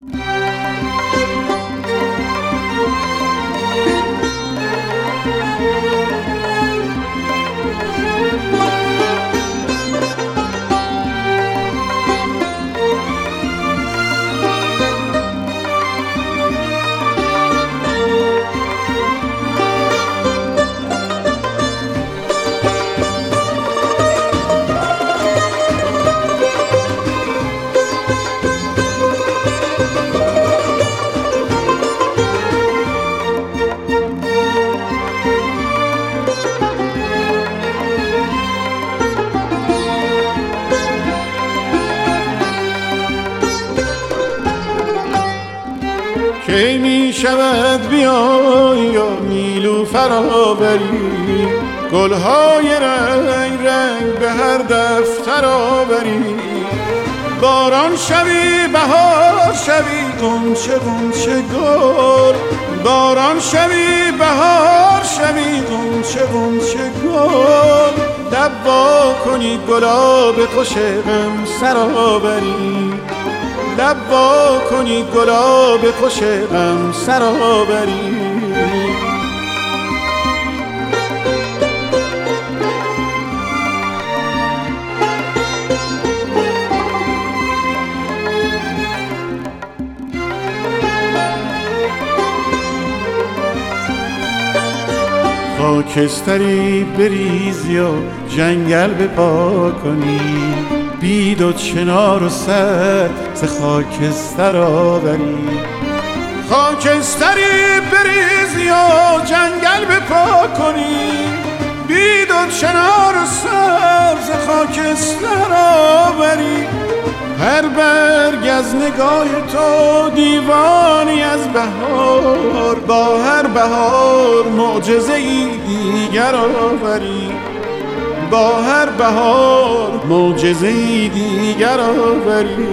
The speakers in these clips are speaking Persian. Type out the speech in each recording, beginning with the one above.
کی می شود بیای یا نیلوفر بری، گلهای رنگ رنگ به هر دفتر آوری. باران شوی بهار شوی غنچه غنچه گل، باران شوی بهار شوی غنچه غنچه گل. لب وا کنی گلاب خوش غم سرآوری، لب وا کنی گلاب خوش غم سرآوری. خاکستری بریزی و جنگل بپا کنی، بید و چنار و سر ز خاکستر آوری. خاکستری بریزی و جنگل بپا کنی، بید و چنار و سر ز خاکستر آوری. هر برگ از نگاه تو دیوانی از بهار، با هر بهار معجزه ای دیگر آوری، با هر بهار معجزه ای دیگر آوری.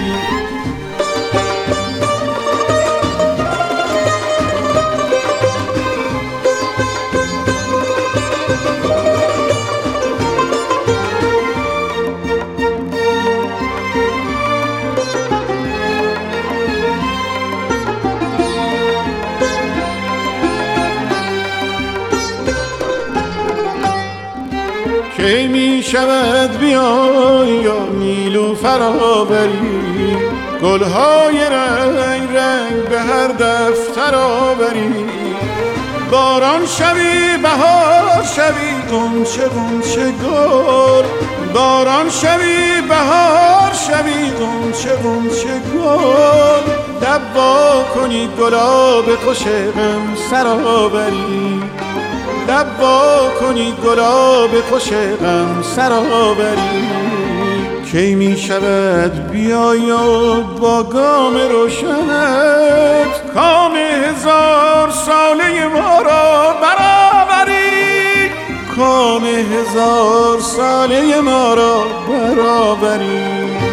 کی می شود بیای یا نیلوفر بری، گلهای رنگ رنگ به هر دفتر آوری. باران شوی بهار شوی غنچه غنچه گل، باران شوی بهار شوی غنچه غنچه گل. لب وا کنی گلاب خوش غم سرآوری، لب وا کنی گلاب خوش غم سرآوری. کی می شود بیای و با گام روشنت کام هزار ساله ما را برآوری، کام هزار ساله ما را برآوری.